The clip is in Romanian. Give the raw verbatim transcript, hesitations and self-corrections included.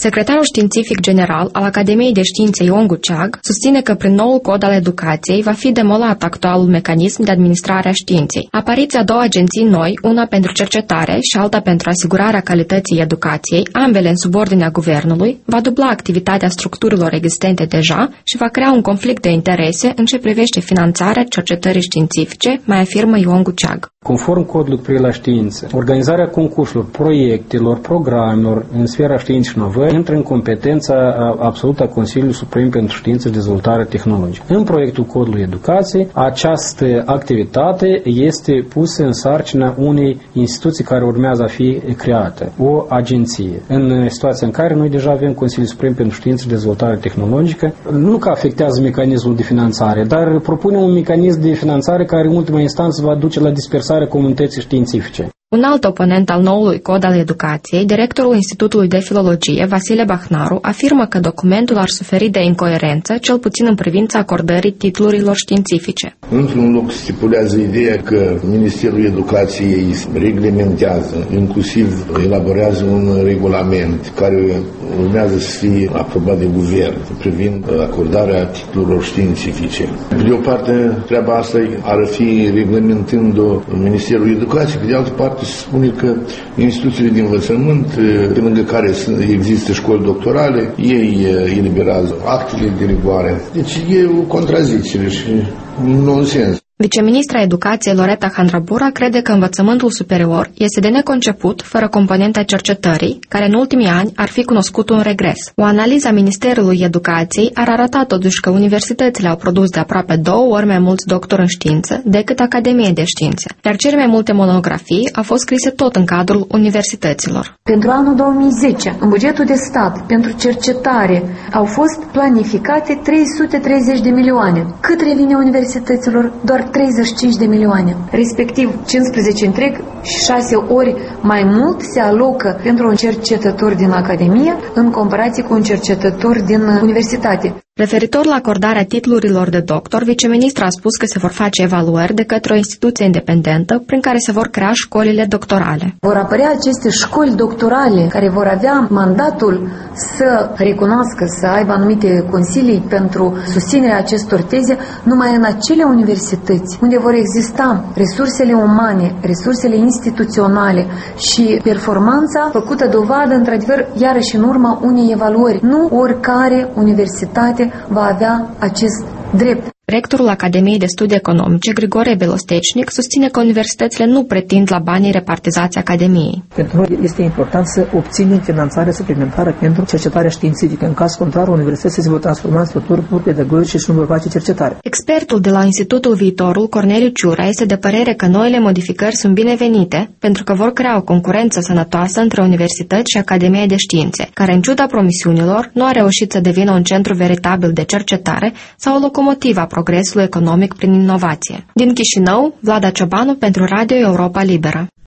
Secretarul științific general al Academiei de Științe Ion Guceag susține că prin noul cod al educației va fi demolat actualul mecanism de administrare a științei. Apariția două agenții noi, una pentru cercetare și alta pentru asigurarea calității educației, ambele în subordinea guvernului, va dubla activitatea structurilor existente deja și va crea un conflict de interese în ce privește finanțarea cercetării științifice, mai afirmă Ion Guceag. Conform codului cu privire la știință, organizarea concursurilor, proiectelor, programelor în sfera științei și inovării intră în competența absolută a Consiliului Suprem pentru Știință și Dezvoltare Tehnologică. În proiectul codului educației, această activitate este pusă în sarcina unei instituții care urmează a fi creată, o agenție. În situația în care noi deja avem Consiliul Suprem pentru Știință și Dezvoltare Tehnologică, nu că afectează mecanismul de finanțare, dar propune un mecanism de finanțare care în ultima instanță va duce la dispersarea comunității științifice. Un alt oponent al noului cod al educației, directorul Institutului de Filologie, Vasile Bahnaru, afirmă că documentul ar suferi de incoerență, cel puțin în privința acordării titlurilor științifice. Într-un loc stipulează ideea că Ministerul Educației reglementează, inclusiv elaborează un regulament care urmează să fie aprobat de guvern privind acordarea titlurilor științifice. Pe de o parte, treaba asta ar fi reglementând-o Ministerul Educației, pe de altă parte se spune că instituțiile de învățământ, pe lângă care există școli doctorale, ei eliberează actele de rigoare. Deci e o contrazicere și un nonsens. Viceministra Educației Loreta Handrabura crede că învățământul superior este de neconceput fără componenta cercetării, care în ultimii ani ar fi cunoscut un regres. O analiză a Ministerului Educației ar arăta totuși că universitățile au produs de aproape două ori mai mulți doctori în știință decât Academie de Științe, iar cele mai multe monografii au fost scrise tot în cadrul universităților. Pentru anul două mii zece, în bugetul de stat pentru cercetare au fost planificate trei sute treizeci de milioane. Cât revine universităților? Doar treizeci și cinci de milioane, respectiv cincisprezece întreg și șase ori mai mult se alocă pentru un cercetător din Academie în comparație cu un cercetător din universitate. Referitor la acordarea titlurilor de doctor, viceministra a spus că se vor face evaluări de către o instituție independentă prin care se vor crea școlile doctorale. Vor apărea aceste școli doctorale care vor avea mandatul să recunoască, să aibă anumite consilii pentru susținerea acestor teze numai în acele universități unde vor exista resursele umane, resursele instituționale și performanța făcută dovadă, într-adevăr, iarăși în urma unei evaluări. Nu oricare universitate va avea acest drept. Rectorul Academiei de Studii Economice, Grigore Belostecnic, susține că universitățile nu pretind la banii repartizați Academiei. Pentru noi este important să obținem finanțare suplimentară pentru cercetarea științifică. În caz contrar, universitățile se vor transforma în structuri pur pedagogice și nu vor face cercetare. Expertul de la Institutul Viitorul, Corneliu Ciura, este de părere că noile modificări sunt binevenite pentru că vor crea o concurență sănătoasă între universități și Academia de Științe, care, în ciuda promisiunilor, nu a reușit să devină un centru veritabil de cercetare sau o locomotivă a progresului economic prin inovație. Din Chișinău, Vlada Ciobanu pentru Radio Europa Liberă.